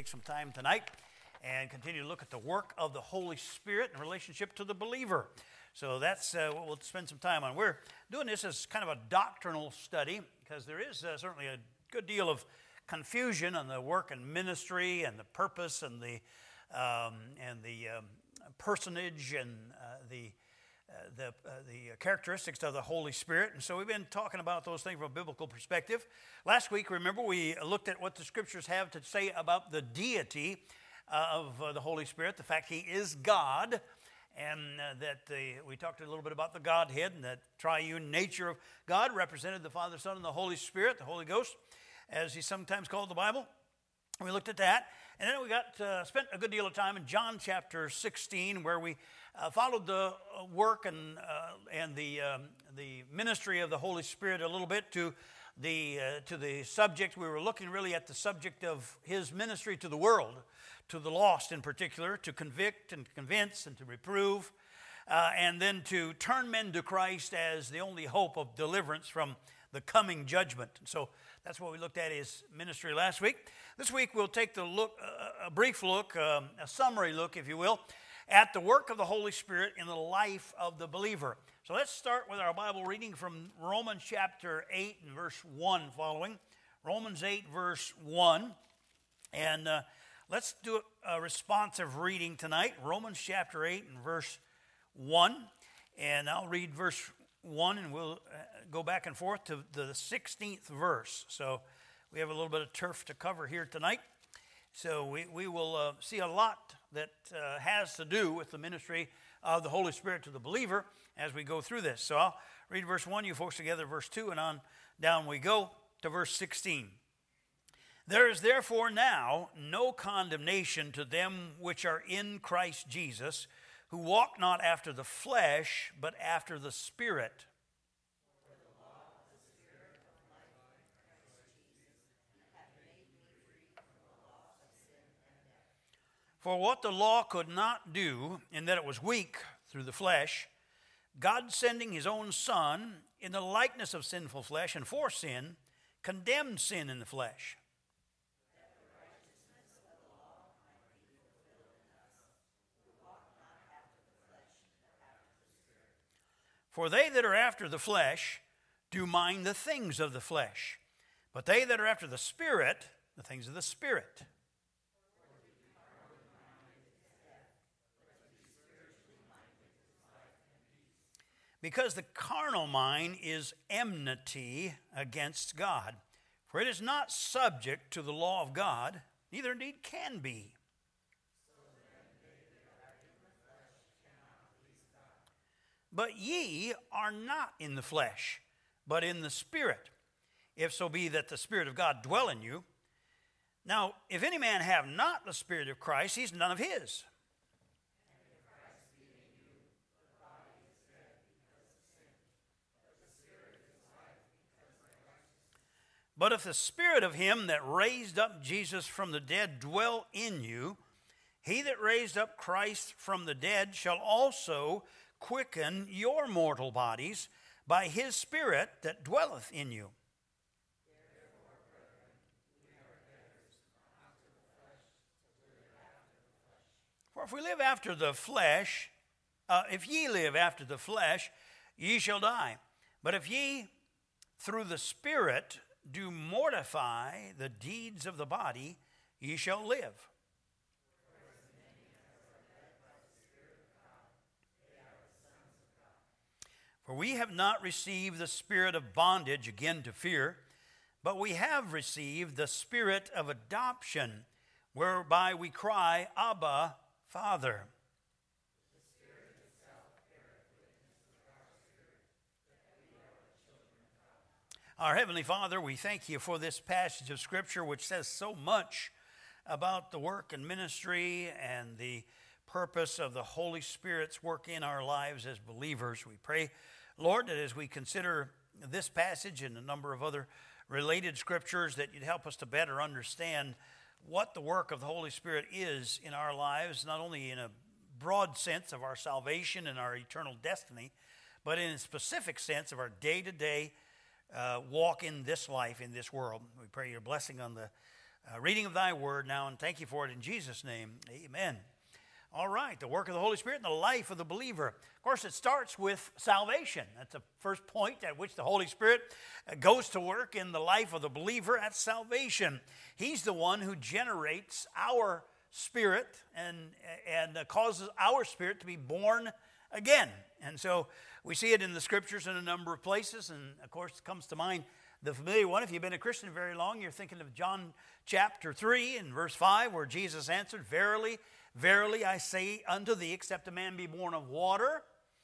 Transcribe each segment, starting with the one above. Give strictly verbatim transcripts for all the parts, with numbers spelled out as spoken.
take some time tonight and continue to look at the work of the Holy Spirit in relationship to the believer. So that's uh, what we'll spend some time on. We're doing this as kind of a doctrinal study because there is uh, certainly a good deal of confusion on the work and ministry and the purpose and the um, and the um, personage and uh, the uh, the uh, the characteristics of the Holy Spirit. And so we've been talking about those things from a biblical perspective. Last week, remember, we looked at what the Scriptures have to say about the deity uh, of uh, the Holy Spirit, the fact He is God, and uh, that the, we talked a little bit about the Godhead and the triune nature of God, represented the Father, Son, and the Holy Spirit, the Holy Ghost, as He's sometimes called the Bible. We looked at that, and then we got uh, spent a good deal of time in John chapter sixteen, where we uh, followed the work and uh, and the um, the ministry of the Holy Spirit a little bit to the uh, to the subject. We were looking really at the subject of His ministry to the world, to the lost in particular, to convict and convince and to reprove, uh, and then to turn men to Christ as the only hope of deliverance from the coming judgment. So that's what we looked at His ministry last week. This week we'll take the look, uh, a brief look, um, a summary look, if you will, at the work of the Holy Spirit in the life of the believer. So let's start with our Bible reading from Romans chapter eight and verse one following. Romans eight verse one. And uh, let's do a responsive reading tonight. Romans chapter eight and verse one. And I'll read verse one and we'll go back and forth to the sixteenth verse. So we have a little bit of turf to cover here tonight. So we, we will uh, see a lot that uh, has to do with the ministry of the Holy Spirit to the believer as we go through this. So I'll read verse one, you folks together, verse two, and on down we go to verse sixteen. There is therefore now no condemnation to them which are in Christ Jesus, who walk not after the flesh, but after the Spirit. For what the law could not do, in that it was weak through the flesh, God sending His own Son in the likeness of sinful flesh and for sin, condemned sin in the flesh. For they that are after the flesh do mind the things of the flesh, but they that are after the Spirit, the things of the Spirit. Because the carnal mind is enmity against God, for it is not subject to the law of God, neither indeed can be. But ye are not in the flesh, but in the Spirit, if so be that the Spirit of God dwell in you. Now, if any man have not the Spirit of Christ, he's none of his. But if the Spirit of Him that raised up Jesus from the dead dwell in you, He that raised up Christ from the dead shall also quicken your mortal bodies by His Spirit that dwelleth in you. For if we live after the flesh, uh, if ye live after the flesh, ye shall die. But if ye through the Spirit do mortify the deeds of the body, ye shall live. For we have not received the spirit of bondage again to fear, but we have received the spirit of adoption, whereby we cry, Abba, Father. Our Heavenly Father, we thank You for this passage of Scripture which says so much about the work and ministry and the purpose of the Holy Spirit's work in our lives as believers. We pray, Lord, that as we consider this passage and a number of other related Scriptures, that You'd help us to better understand what the work of the Holy Spirit is in our lives, not only in a broad sense of our salvation and our eternal destiny, but in a specific sense of our day-to-day Uh, walk in this life, in this world. We pray Your blessing on the uh, reading of thy word now, and thank you for it in Jesus' name. Amen. All right, the work of the Holy Spirit in the life of the believer. Of course, it starts with salvation. That's the first point at which the Holy Spirit goes to work in the life of the believer at salvation. He's the one who generates our spirit and, and causes our spirit to be born again. And so we see it in the Scriptures in a number of places, and of course it comes to mind the familiar one. If you've been a Christian very long, you're thinking of John chapter three and verse five, where Jesus answered, Verily, verily, I say unto thee, except a man be born of water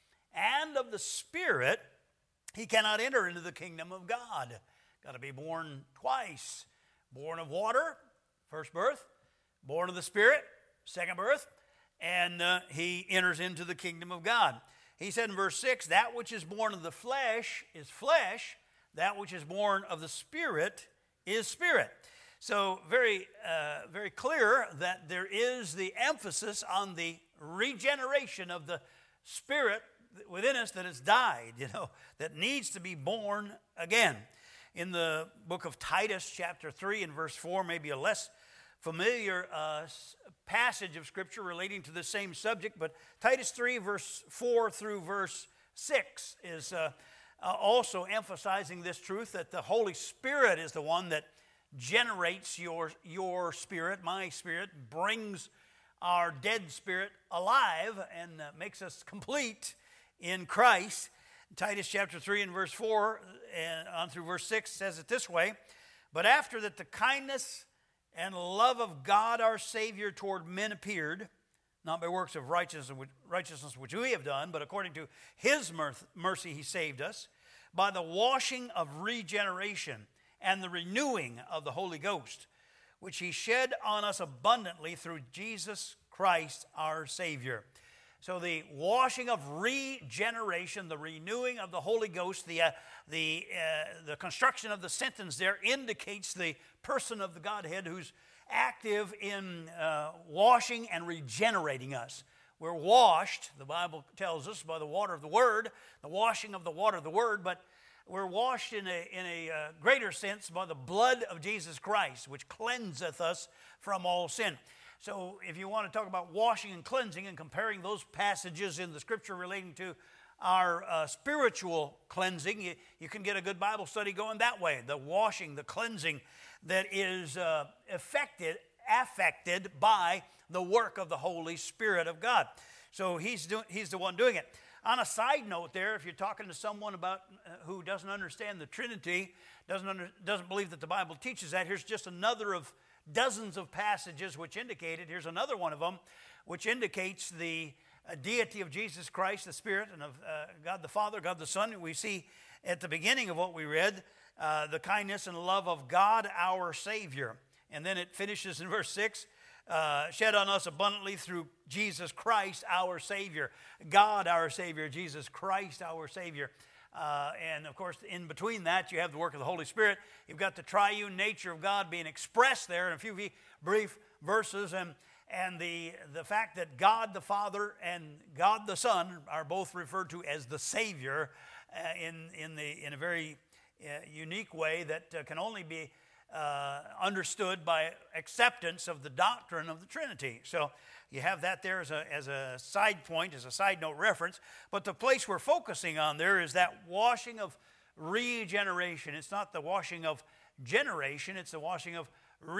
and of the Spirit, he cannot enter into the kingdom of God. Got to be born twice. Born of water, first birth, born of the Spirit, second birth, and uh, he enters into the kingdom of God. He said in verse six, that which is born of the flesh is flesh, that which is born of the Spirit is spirit. So very, uh, very clear that there is the emphasis on the regeneration of the spirit within us that has died, you know, that needs to be born again. In the book of Titus, chapter three and verse four, maybe a less familiar uh, passage of Scripture relating to the same subject, but Titus three, verse four through verse six is uh, uh, also emphasizing this truth that the Holy Spirit is the one that generates your, your spirit, my spirit, brings our dead spirit alive and uh, makes us complete in Christ. Titus chapter three and verse four and on through verse six says it this way, But after that the kindness and love of God our Savior toward men appeared, not by works of righteousness, righteousness which we have done, but according to his mercy he saved us, by the washing of regeneration and the renewing of the Holy Ghost, which he shed on us abundantly through Jesus Christ our Savior. So the washing of regeneration, the renewing of the Holy Ghost, the, uh, the, uh, the construction of the sentence there indicates the person of the Godhead who's active in uh, washing and regenerating us. We're washed, the Bible tells us, by the water of the Word, the washing of the water of the Word, but we're washed in a, in a uh, greater sense by the blood of Jesus Christ, which cleanseth us from all sin. So if you want to talk about washing and cleansing and comparing those passages in the Scripture relating to our uh, spiritual cleansing, you, you can get a good Bible study going that way. The washing, the cleansing that is uh, affected, affected by the work of the Holy Spirit of God. So he's, do, he's the one doing it. On a side note there, if you're talking to someone about uh, who doesn't understand the Trinity, doesn't, under, doesn't believe that the Bible teaches that, here's just another of dozens of passages which indicate it. Here's another one of them which indicates the uh, deity of Jesus Christ, the Spirit, and of uh, God the Father, God the Son. We see at the beginning of what we read, uh, the kindness and love of God our Savior. And then it finishes in verse six, Uh, shed on us abundantly through Jesus Christ our Savior. God our Savior, Jesus Christ our Savior. Uh, and of course, in between that, you have the work of the Holy Spirit. You've got the triune nature of God being expressed there in a few brief verses. And, and the, the fact that God the Father and God the Son are both referred to as the Savior uh, in, in, the, in a very uh, unique way that uh, can only be Uh, understood by acceptance of the doctrine of the Trinity. So you have that there as a, as a side point, as a side note reference. But the place we're focusing on there is that washing of regeneration. It's not the washing of generation, it's the washing of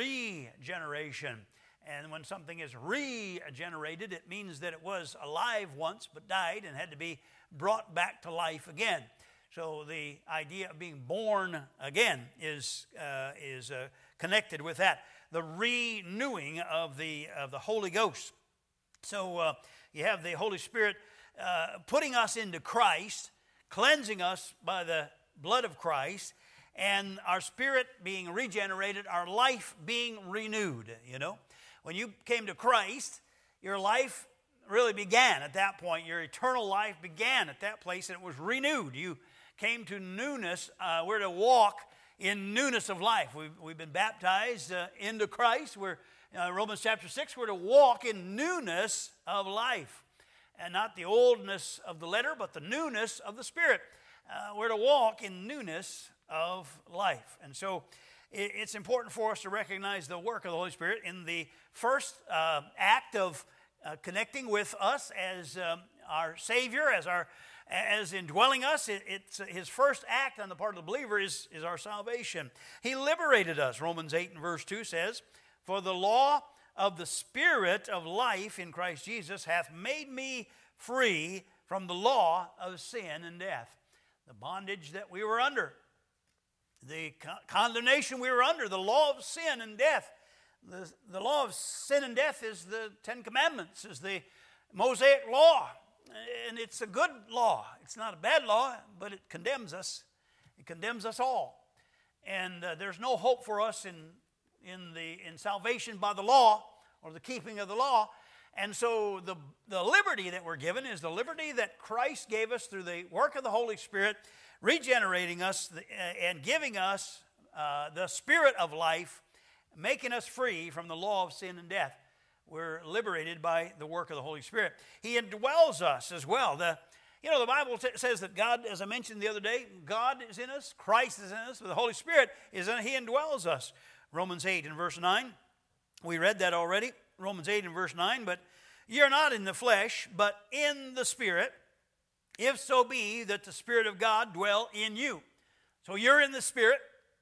regeneration. And when something is regenerated, it means that it was alive once but died and had to be brought back to life again. So the idea of being born again is, uh, is uh, connected with that. The renewing of the, of the Holy Ghost. So uh, you have the Holy Spirit uh, putting us into Christ, cleansing us by the blood of Christ, and our spirit being regenerated, our life being renewed, you know. When you came to Christ, your life really began at that point. Your eternal life began at that place, and it was renewed. You came to newness. Uh, we're to walk in newness of life. We've, we've been baptized uh, into Christ. We're, uh, Romans chapter six, we're to walk in newness of life. And not the oldness of the letter, but the newness of the Spirit. Uh, we're to walk in newness of life. And so it's important for us to recognize the work of the Holy Spirit in the first uh, act of uh, connecting with us as um, our Savior, as our as indwelling us. It, it's his first act on the part of the believer is, is our salvation. He liberated us. Romans eight and verse two says, "For the law of the Spirit of life in Christ Jesus hath made me free from the law of sin and death." The bondage that we were under, the condemnation we were under, the law of sin and death. The, the law of sin and death is the Ten Commandments, is the Mosaic law. And it's a good law. It's not a bad law, but it condemns us. It condemns us all. And uh, there's no hope for us in, in, the, in salvation by the law or the keeping of the law. And so the, the liberty that we're given is the liberty that Christ gave us through the work of the Holy Spirit, regenerating us and giving us uh, the Spirit of life, making us free from the law of sin and death. We're liberated by the work of the Holy Spirit. He indwells us as well. The, you know, the Bible t- says that God, as I mentioned the other day, God is in us, Christ is in us, but the Holy Spirit is in us. He indwells us. Romans eight and verse nine, we read that already. Romans eight and verse nine, "But you're not in the flesh, but in the Spirit, if so be that the Spirit of God dwell in you." So you're in the Spirit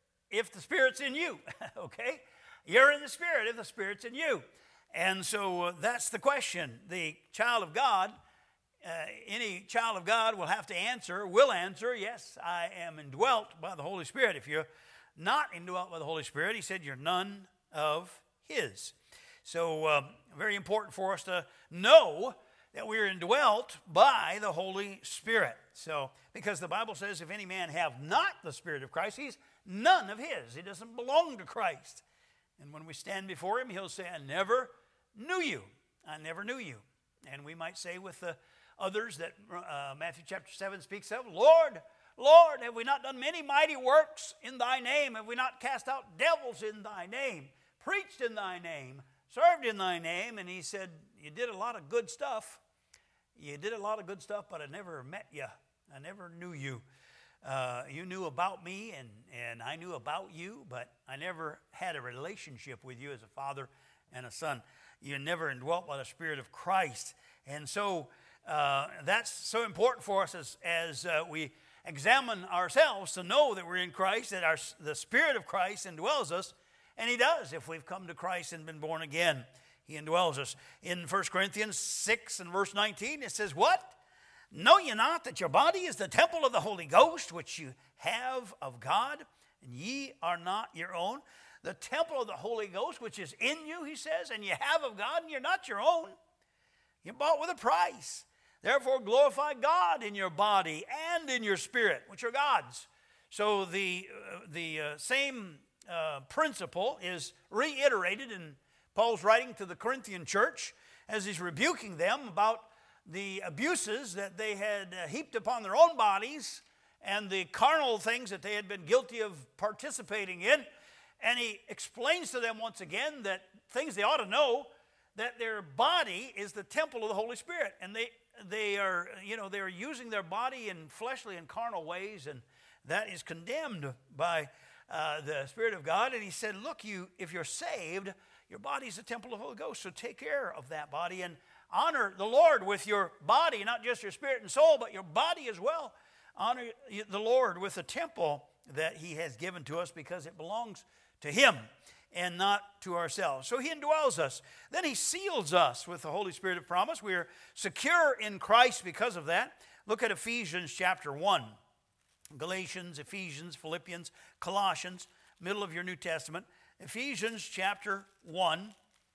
if the Spirit's in you, okay? You're in the Spirit if the Spirit's in you. And so uh, that's the question. The child of God, uh, any child of God will have to answer, will answer, yes, I am indwelt by the Holy Spirit. If you're not indwelt by the Holy Spirit, he said you're none of his. So uh, very important for us to know that we're indwelt by the Holy Spirit. So, because the Bible says if any man have not the Spirit of Christ, he's none of his. He doesn't belong to Christ. And when we stand before him, he'll say, "I never knew you. I never knew you." And we might say with the others that uh, Matthew chapter seven speaks of, "Lord, Lord, have we not done many mighty works in thy name? Have we not cast out devils in thy name, preached in thy name, served in thy name?" And he said, "You did a lot of good stuff. You did a lot of good stuff, but I never met you. I never knew you. Uh, you knew about me, and, and I knew about you, but I never had a relationship with you as a father and a son. You never indwelt by the Spirit of Christ." And so uh, that's so important for us as, as uh, we examine ourselves to know that we're in Christ, that our, the Spirit of Christ indwells us. And he does if we've come to Christ and been born again. He indwells us. In First Corinthians six and verse nineteen, it says, "What? Know ye not that your body is the temple of the Holy Ghost, which you have of God, and ye are not your own?" The temple of the Holy Ghost, which is in you, he says, and you have of God, and you're not your own. You're bought with a price. Therefore glorify God in your body and in your spirit, which are God's. So the, uh, the uh, same uh, principle is reiterated in Paul's writing to the Corinthian church as he's rebuking them about the abuses that they had uh, heaped upon their own bodies and the carnal things that they had been guilty of participating in. And he explains to them once again that things they ought to know, that their body is the temple of the Holy Spirit. And they, they are, you know, they are using their body in fleshly and carnal ways, and that is condemned by uh, the Spirit of God. And he said, look, you, if you're saved, your body is the temple of the Holy Ghost, so take care of that body and honor the Lord with your body, not just your spirit and soul, but your body as well. Honor the Lord with the temple that he has given to us because it belongs to him and not to ourselves. So he indwells us. Then he seals us with the Holy Spirit of promise. We are secure in Christ because of that. Look at Ephesians chapter one. Galatians, Ephesians, Philippians, Colossians, middle of your New Testament. Ephesians chapter one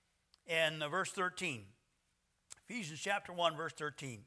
and verse thirteen. Ephesians chapter one, verse thirteen.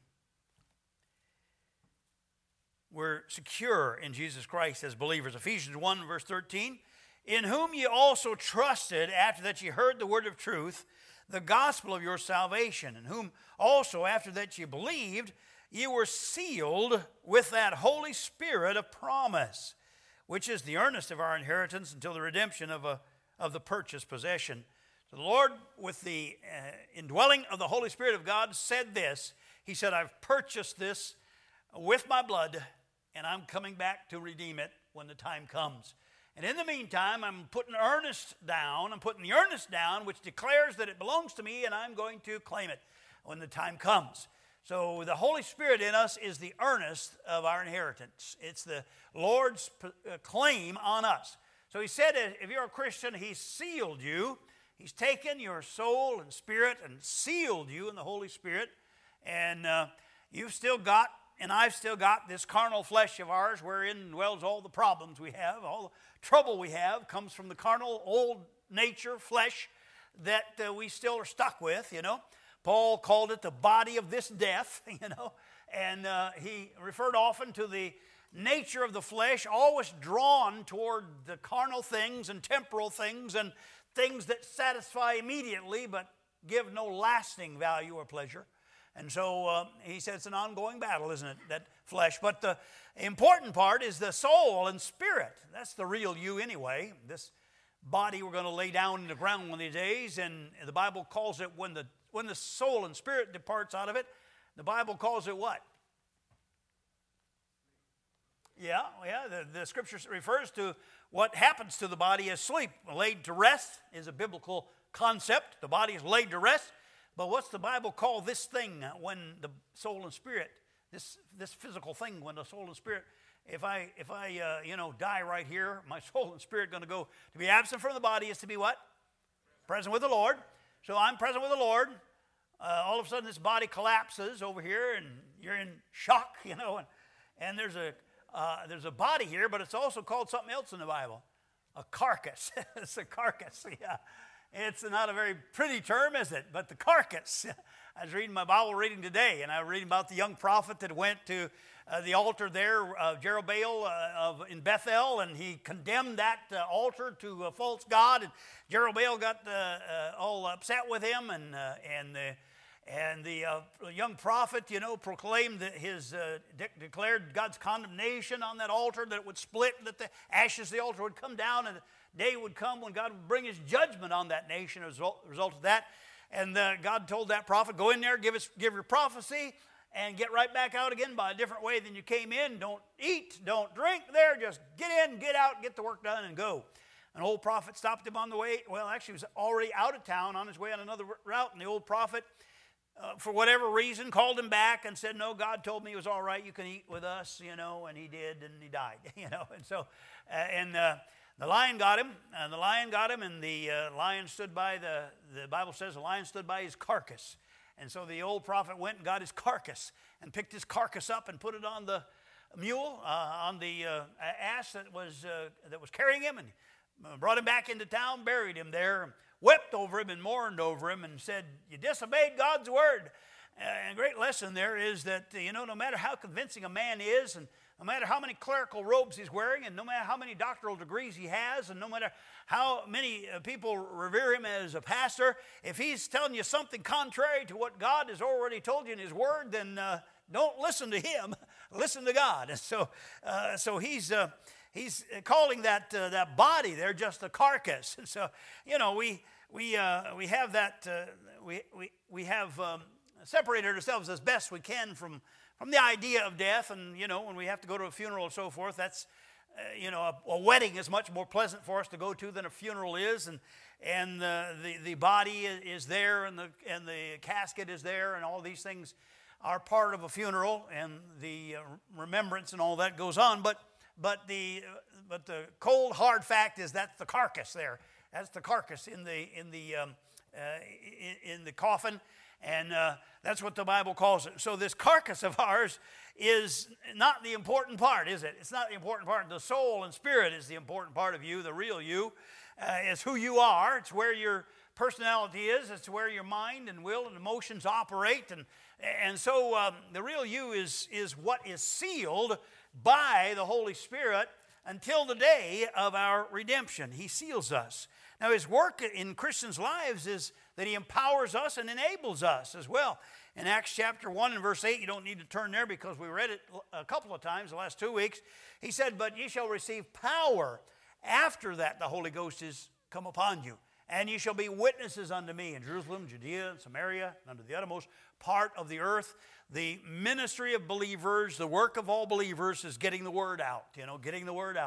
We're secure in Jesus Christ as believers. Ephesians one, verse thirteen. "In whom ye also trusted, after that ye heard the word of truth, the gospel of your salvation, in whom also, after that ye believed, ye were sealed with that Holy Spirit of promise, which is the earnest of our inheritance until the redemption of, a, of the purchased possession." So the Lord, with the uh, indwelling of the Holy Spirit of God, said this. He said, "I've purchased this with my blood, and I'm coming back to redeem it when the time comes." And in the meantime, I'm putting earnest down. I'm putting the earnest down, which declares that it belongs to me, and I'm going to claim it when the time comes. So the Holy Spirit in us is the earnest of our inheritance. It's the Lord's claim on us. So he said, if you're a Christian, he's sealed you. He's taken your soul and spirit and sealed you in the Holy Spirit. And uh, you've still got, and I've still got, this carnal flesh of ours wherein dwells all the problems we have. All the trouble we have comes from the carnal, old nature, flesh that uh, we still are stuck with, you know. Paul called it the body of this death, you know, and uh, he referred often to the nature of the flesh, always drawn toward the carnal things and temporal things and things that satisfy immediately but give no lasting value or pleasure. And so uh, he said it's an ongoing battle, isn't it, that flesh. But the important part is the soul and spirit. That's the real you anyway. This body we're going to lay down in the ground one of these days, and the Bible calls it when the When the soul and spirit departs out of it, the Bible calls it what? Yeah, yeah, the, the scripture refers to what happens to the body as sleep. Laid to rest is a biblical concept. The body is laid to rest. But what's the Bible call this thing when the soul and spirit, this this physical thing, when the soul and spirit, if I, if I uh, you know, die right here, my soul and spirit going to go, to be absent from the body is to be what? Present with the Lord. So I'm present with the Lord. Uh, all of a sudden, this body collapses over here, and you're in shock, you know. And, and there's a uh, there's a body here, but it's also called something else in the Bible, a carcass. It's a carcass. Yeah, it's not a very pretty term, is it? But the carcass. I was reading my Bible reading today, and I was reading about the young prophet that went to uh, the altar there of Jeroboam uh, of, in Bethel, and he condemned that uh, altar to a false god. And Jeroboam got uh, uh, all upset with him, and uh, and the and the uh, young prophet, you know, proclaimed that his uh, de- declared God's condemnation on that altar, that it would split, that the ashes of the altar would come down, and the day would come when God would bring His judgment on that nation as a result of that. And uh, God told that prophet, go in there, give us, give your prophecy, and get right back out again by a different way than you came in. Don't eat, don't drink there, just get in, get out, get the work done, and go. An old prophet stopped him on the way. Well, actually, he was already out of town on his way on another route, and the old prophet, uh, for whatever reason, called him back and said, no, God told me it was all right, you can eat with us, you know, and he did, and he died, you know. And so, uh, and... Uh, The lion got him, and the lion got him, and the uh, lion stood by, the, the Bible says the lion stood by his carcass. And so the old prophet went and got his carcass and picked his carcass up and put it on the mule, uh, on the uh, ass that was, uh, that was carrying him, and brought him back into town, buried him there, wept over him and mourned over him and said, you disobeyed God's word. Uh, and a great lesson there is that, you know, no matter how convincing a man is, and no matter how many clerical robes he's wearing, and no matter how many doctoral degrees he has, and no matter how many people revere him as a pastor, if he's telling you something contrary to what God has already told you in His Word, then uh, don't listen to him. Listen to God. And so, uh, so he's uh, he's calling that uh, that body there just a carcass. And so, you know, we we uh, we have that uh, we we we have um, separated ourselves as best we can from. From the idea of death, and, you know, when we have to go to a funeral and so forth, that's, uh, you know, a, a wedding is much more pleasant for us to go to than a funeral is, and and uh, the, the body is there, and the and the casket is there, and all these things are part of a funeral, and the uh, remembrance and all that goes on, but but the uh, but the cold, hard fact is that's the carcass there. That's the carcass in the, in the, um, uh, in, in the coffin. And uh, that's what the Bible calls it. So this carcass of ours is not the important part, is it? It's not the important part. The soul and spirit is the important part of you, the real you. Uh, it's who you are. It's where your personality is. It's where your mind and will and emotions operate. And, and so um, the real you is, is what is sealed by the Holy Spirit until the day of our redemption. He seals us. Now, His work in Christians' lives is that He empowers us and enables us as well. In Acts chapter one and verse eight, you don't need to turn there because we read it a couple of times the last two weeks. He said, but ye shall receive power. After that the Holy Ghost is come upon you. And ye shall be witnesses unto me in Jerusalem, Judea, and Samaria, and unto the uttermost part of the earth. The ministry of believers, the work of all believers is getting the word out, you know, getting the word out.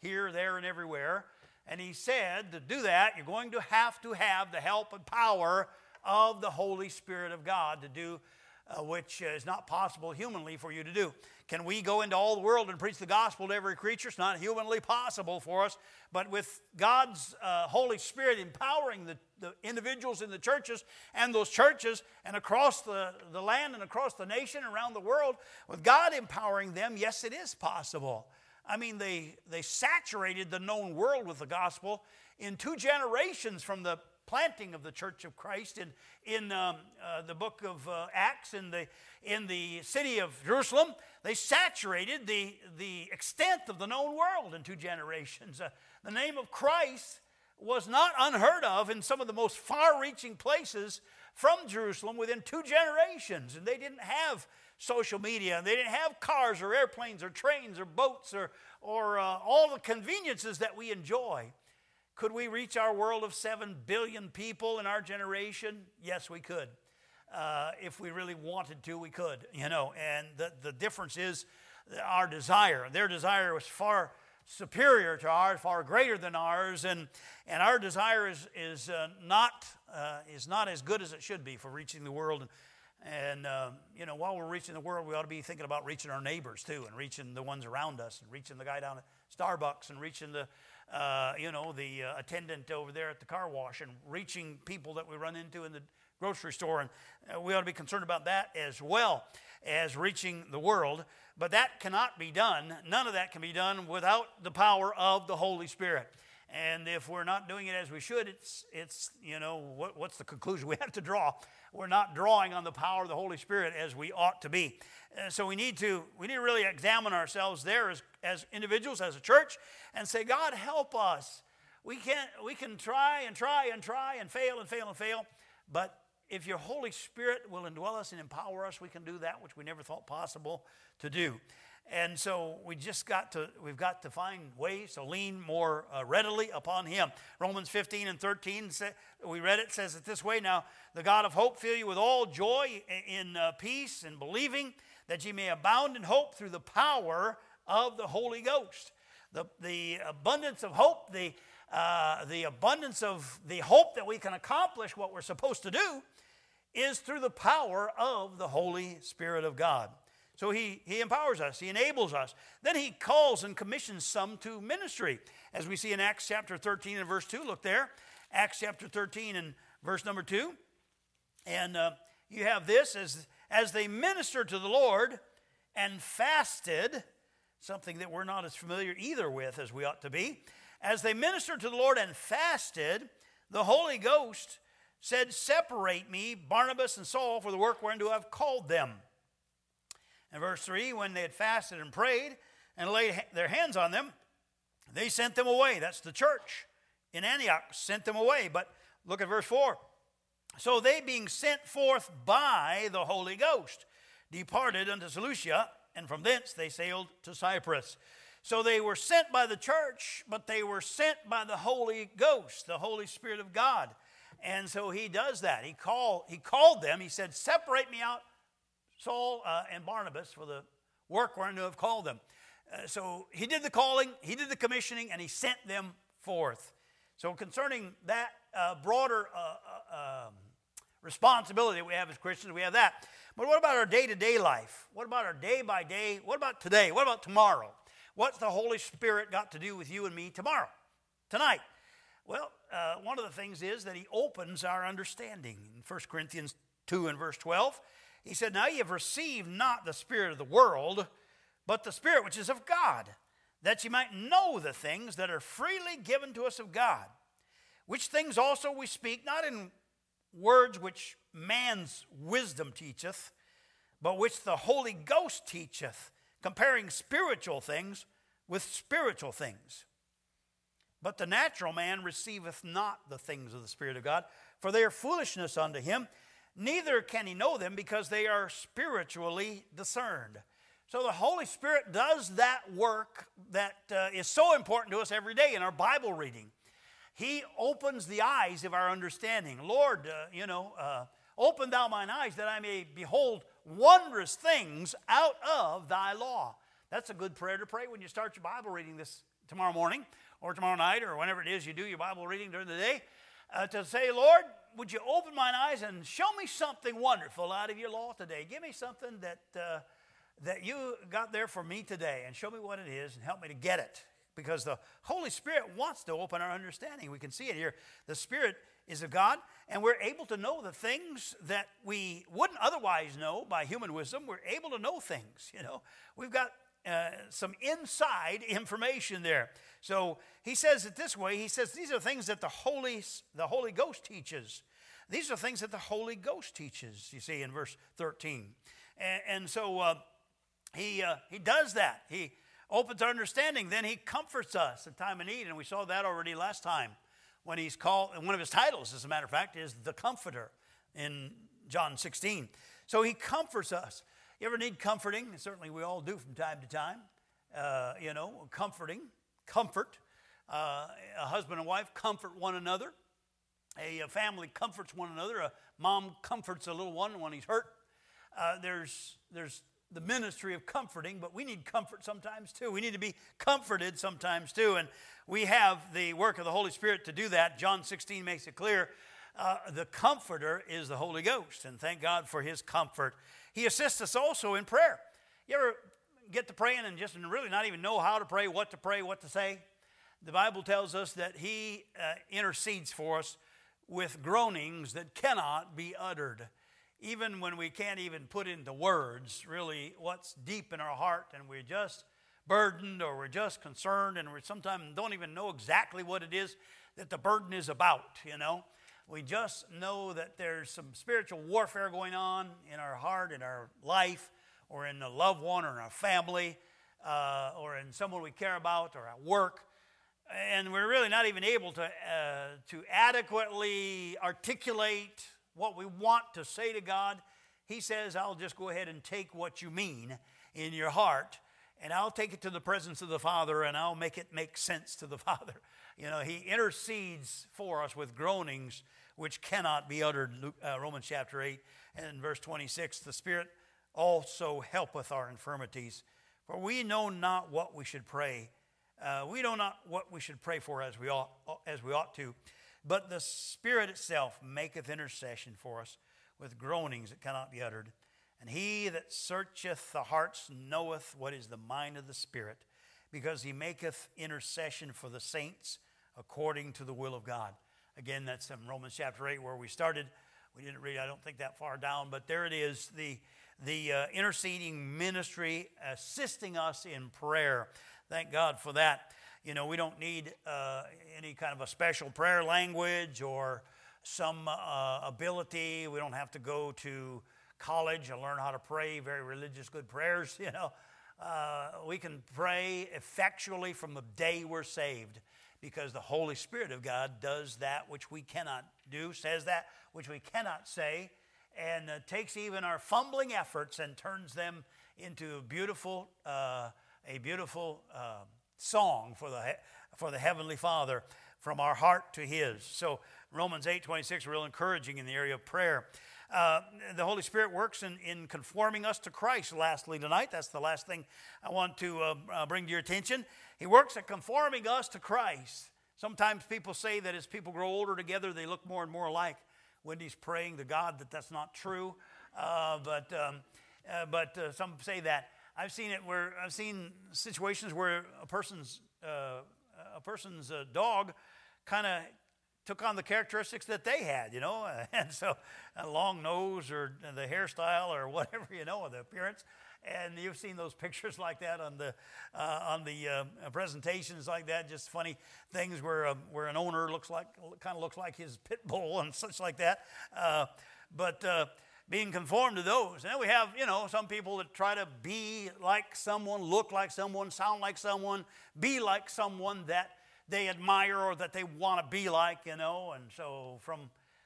here, there, and everywhere. And he said to do that, you're going to have to have the help and power of the Holy Spirit of God to do uh, which is not possible humanly for you to do. Can we go into all the world and preach the gospel to every creature? It's not humanly possible for us. But with God's uh, Holy Spirit empowering the, the individuals in the churches and those churches and across the, the land and across the nation, around the world, with God empowering them, yes, it is possible. I mean, they, they saturated the known world with the gospel in two generations from the planting of the Church of Christ in, in um, uh, the book of uh, Acts in the, in the city of Jerusalem. They saturated the, the extent of the known world in two generations. Uh, the name of Christ was not unheard of in some of the most far-reaching places from Jerusalem within two generations. And they didn't have social media. They didn't have cars or airplanes or trains or boats or, or uh, all the conveniences that we enjoy. Could we reach our world of seven billion people in our generation? Yes, we could. Uh, if we really wanted to, we could, you know. And the, the difference is our desire. Their desire was far superior to ours, far greater than ours. And, and our desire is, is, uh, not, uh, is not as good as it should be for reaching the world. And, and uh, you know, while we're reaching the world, we ought to be thinking about reaching our neighbors, too, and reaching the ones around us, and reaching the guy down at Starbucks, and reaching the Uh, you know, the uh, attendant over there at the car wash, and reaching people that we run into in the grocery store. And uh, we ought to be concerned about that as well as reaching the world. But that cannot be done. None of that can be done without the power of the Holy Spirit. And if we're not doing it as we should, it's, it's you know, what, what's the conclusion we have to draw? We're not drawing on the power of the Holy Spirit as we ought to be. Uh, so we need to we need to really examine ourselves there as, as individuals, as a church, and say, God, help us. We can we can try and try and try and fail and fail and fail, but if your Holy Spirit will indwell us and empower us, we can do that which we never thought possible to do. And so we just got to, we've got to find ways to lean more uh, readily upon Him. Romans fifteen and thirteen, say, we read it, says it this way, now the God of hope fill you with all joy in uh, peace and believing, that ye may abound in hope through the power of the Holy Ghost. The, the abundance of hope, the, uh, the abundance of the hope that we can accomplish what we're supposed to do is through the power of the Holy Spirit of God. So he, he empowers us. He enables us. Then he calls and commissions some to ministry. As we see in Acts chapter thirteen and verse two. Look there. Acts chapter thirteen and verse number two. And uh, you have this. As, as they ministered to the Lord and fasted, something that we're not as familiar either with as we ought to be. As they ministered to the Lord and fasted, the Holy Ghost said, separate me, Barnabas and Saul, for the work whereunto I have called them. In verse three, when they had fasted and prayed and laid their hands on them, they sent them away. That's the church in Antioch sent them away. But look at verse four. So they, being sent forth by the Holy Ghost, departed unto Seleucia, and from thence they sailed to Cyprus. So they were sent by the church, but they were sent by the Holy Ghost, the Holy Spirit of God. And so he does that. He, call, he called them. He said, separate me out, Saul uh, and Barnabas, for the work whereunto I have called them. Uh, so he did the calling, he did the commissioning, and he sent them forth. So concerning that uh, broader uh, uh, um, responsibility that we have as Christians, we have that. But what about our day-to-day life? What about our day-by-day? What about today? What about tomorrow? What's the Holy Spirit got to do with you and me tomorrow, tonight? Well, uh, one of the things is that he opens our understanding. In First Corinthians two and verse twelve, he said, now ye have received not the spirit of the world, but the Spirit which is of God, that ye might know the things that are freely given to us of God, which things also we speak, not in words which man's wisdom teacheth, but which the Holy Ghost teacheth, comparing spiritual things with spiritual things. But the natural man receiveth not the things of the Spirit of God, for they are foolishness unto him, neither can he know them, because they are spiritually discerned. So the Holy Spirit does that work that uh, is so important to us every day in our Bible reading. He opens the eyes of our understanding. Lord, uh, you know, uh, open thou mine eyes that I may behold wondrous things out of thy law. That's a good prayer to pray when you start your Bible reading this tomorrow morning or tomorrow night or whenever it is you do your Bible reading during the day, uh, to say, Lord, would you open mine eyes and show me something wonderful out of your law today? Give me something that uh, that you got there for me today, and show me what it is and help me to get it. Because the Holy Spirit wants to open our understanding. We can see it here. The Spirit is of God, and we're able to know the things that we wouldn't otherwise know by human wisdom. We're able to know things, you know. We've got uh, some inside information there. So he says it this way. He says these are things that the Holy, the Holy Ghost teaches. These are things that the Holy Ghost teaches, you see, in verse thirteen. And, and so uh, he, uh, he does that. He opens our understanding. Then he comforts us in time of need. And we saw that already last time when he's called, one of his titles, as a matter of fact, is the Comforter in John sixteen. So he comforts us. You ever need comforting? Certainly we all do from time to time. Uh, you know, comforting, comfort. Uh, a husband and wife comfort one another. A, a family comforts one another. A mom comforts a little one when he's hurt. Uh, there's, there's the ministry of comforting, but we need comfort sometimes too. We need to be comforted sometimes too, and we have the work of the Holy Spirit to do that. John sixteen makes it clear. Uh, the Comforter is the Holy Ghost, and thank God for his comfort. He assists us also in prayer. You ever get to praying and just really not even know how to pray, what to pray, what to say? The Bible tells us that he uh, intercedes for us with groanings that cannot be uttered. Even when we can't even put into words really what's deep in our heart, and we're just burdened or we're just concerned, and we sometimes don't even know exactly what it is that the burden is about, you know. We just know that there's some spiritual warfare going on in our heart, in our life, or in a loved one, or in our family, uh, or in someone we care about, or at work. And we're really not even able to, uh, to adequately articulate what we want to say to God. He says, I'll just go ahead and take what you mean in your heart, and I'll take it to the presence of the Father, and I'll make it make sense to the Father. You know, he intercedes for us with groanings which cannot be uttered. Luke, uh, Romans chapter eight and verse twenty-six, the Spirit also helpeth our infirmities, for we know not what we should pray. Uh, we know not what we should pray for as we ought, as we ought to. But the Spirit itself maketh intercession for us with groanings that cannot be uttered. And he that searcheth the hearts knoweth what is the mind of the Spirit, because he maketh intercession for the saints according to the will of God. Again, that's in Romans chapter eight where we started. We didn't read, I don't think, that far down, but there it is, the, the uh, interceding ministry assisting us in prayer. Thank God for that. You know, we don't need uh, any kind of a special prayer language or some uh, ability. We don't have to go to college and learn how to pray very religious, good prayers, you know. Uh, we can pray effectually from the day we're saved, because the Holy Spirit of God does that which we cannot do, says that which we cannot say, and uh, takes even our fumbling efforts and turns them into beautiful, uh, a beautiful uh, song for the for the Heavenly Father, from our heart to his. So Romans eight twenty-six, real encouraging in the area of prayer. Uh, the Holy Spirit works in, in conforming us to Christ. Lastly tonight, that's the last thing I want to uh, uh, bring to your attention. He works at conforming us to Christ. Sometimes people say that as people grow older together, they look more and more alike. Wendy's praying to God that that's not true, uh, but um, uh, but uh, some say that. I've seen it where I've seen situations where a person's uh, a person's uh, dog kind of took on the characteristics that they had, you know, and so a long nose or the hairstyle or whatever, you know, or the appearance. And you've seen those pictures like that on the uh, on the uh, presentations like that. Just funny things where uh, where an owner looks like kind of looks like his pit bull and such like that. Uh, but uh, being conformed to those. And then we have, you know, some people that try to be like someone, look like someone, sound like someone, be like someone that they admire or that they want to be like, you know. And so from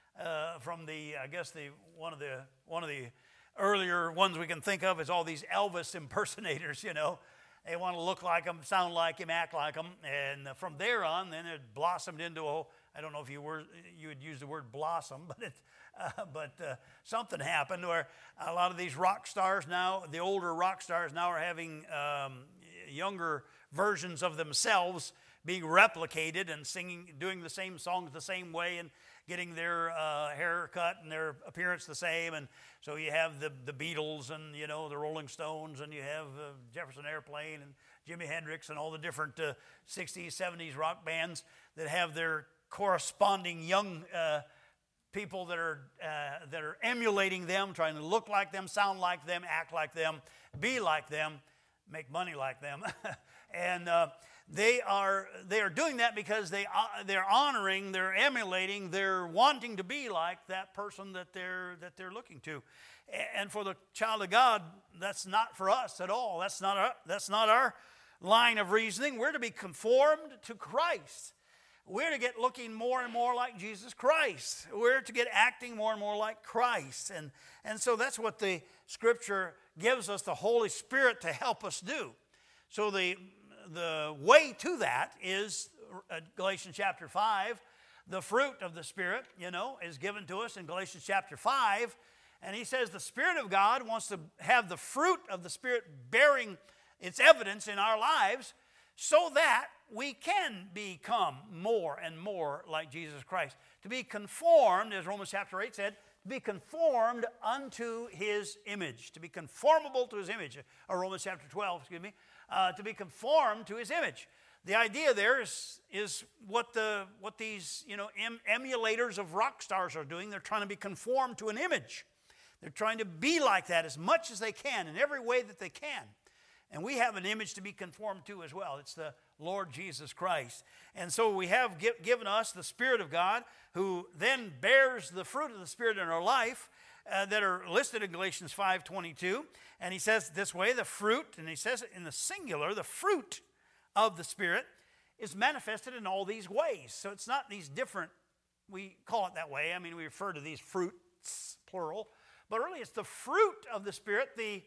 uh, from the, I guess the one of the one of the earlier ones we can think of is all these Elvis impersonators, you know. They want to look like him, sound like him, act like him. And from there on, then it blossomed into a, I don't know if you were you would use the word blossom, but it, uh, but uh, something happened where a lot of these rock stars now, the older rock stars now are having, um, younger versions of themselves being replicated and singing, doing the same songs the same way and getting their uh, hair cut and their appearance the same. And so you have the, the Beatles and, you know, the Rolling Stones, and you have uh, Jefferson Airplane and Jimi Hendrix and all the different uh, sixties, seventies rock bands that have their corresponding young uh, people that are uh, that are emulating them, trying to look like them, sound like them, act like them, be like them, make money like them. and uh, they are they are doing that because they uh, they're honoring, they're emulating, they're wanting to be like that person that they're that they're looking to. And for the child of God, that's not for us at all. That's not our, that's not our line of reasoning. We're to be conformed to Christ. We're to get looking more and more like Jesus Christ. We're to get acting more and more like Christ. And, and so that's what the Scripture gives us the Holy Spirit to help us do. So the, the way to that is uh, Galatians chapter five. The fruit of the Spirit, you know, is given to us in Galatians chapter five. And he says the Spirit of God wants to have the fruit of the Spirit bearing its evidence in our lives so that we can become more and more like Jesus Christ. To be conformed, as Romans chapter eight said, to be conformed unto His image. To be conformable to His image. Or Romans chapter twelve, excuse me. Uh, to be conformed to His image. The idea there is, is what, the, what these you know, em, emulators of rock stars are doing. They're trying to be conformed to an image. They're trying to be like that as much as they can in every way that they can. And we have an image to be conformed to as well. It's the Lord Jesus Christ. And so we have give, given us the Spirit of God, who then bears the fruit of the Spirit in our life uh, that are listed in Galatians five twenty-two. And he says this way, the fruit, and he says it in the singular, the fruit of the Spirit is manifested in all these ways. So it's not these different, we call it that way. I mean, we refer to these fruits, plural. But really it's the fruit of the Spirit, the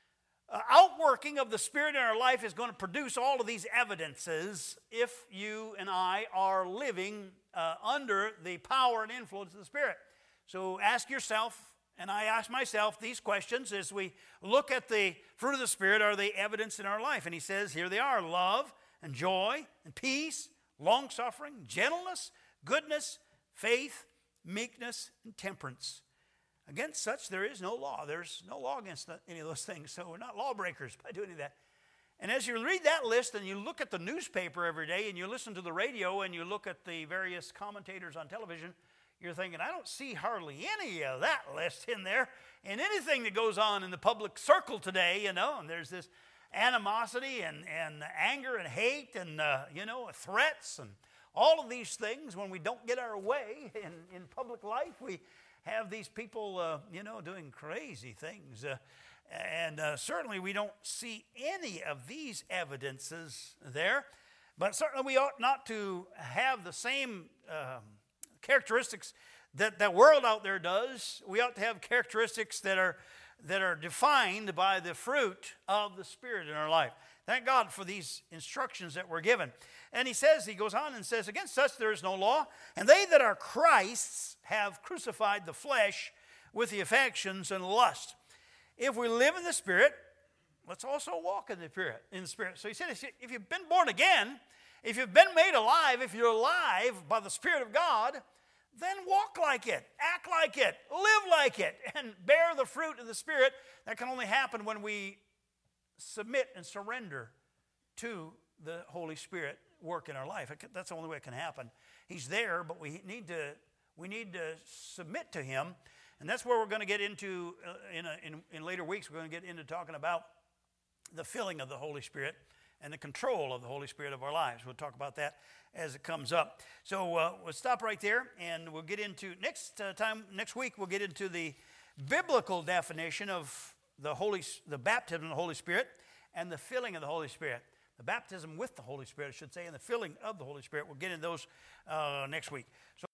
Uh, outworking of the Spirit in our life is going to produce all of these evidences if you and I are living uh, under the power and influence of the Spirit. So ask yourself, and I ask myself these questions as we look at the fruit of the Spirit. Are they evidence in our life? And he says, here they are: love and joy and peace, long-suffering, gentleness, goodness, faith, meekness, and temperance. Against such there is no law. There's no law against any of those things. So we're not lawbreakers by doing that. And as you read that list and you look at the newspaper every day and you listen to the radio and you look at the various commentators on television, you're thinking, I don't see hardly any of that list in there. And anything that goes on in the public circle today, you know, and there's this animosity and, and anger and hate and, uh, you know, threats and all of these things. When we don't get our way in, in public life, we have these people, uh, you know, doing crazy things. Uh, and uh, certainly we don't see any of these evidences there. But certainly we ought not to have the same um, characteristics that the world out there does. We ought to have characteristics that are, that are defined by the fruit of the Spirit in our life. Thank God for these instructions that we're given. And he says, he goes on and says, against such there is no law, and they that are Christ's have crucified the flesh with the affections and lust. If we live in the Spirit, let's also walk in the Spirit. In the Spirit. So he said, if you've been born again, if you've been made alive, if you're alive by the Spirit of God, then walk like it, act like it, live like it, and bear the fruit of the Spirit. That can only happen when we submit and surrender to the Holy Spirit work in our life. That's the only way it can happen. He's there, but we need to we need to submit to Him, and that's where we're going to get into uh, in, a, in in later weeks. We're going to get into talking about the filling of the Holy Spirit and the control of the Holy Spirit of our lives. We'll talk about that as it comes up. So uh, we'll stop right there, and we'll get into next uh, time next week. We'll get into the biblical definition of the Holy, the baptism of the Holy Spirit and the filling of the Holy Spirit. The baptism with the Holy Spirit, I should say, and the filling of the Holy Spirit. We'll get into those uh, next week. So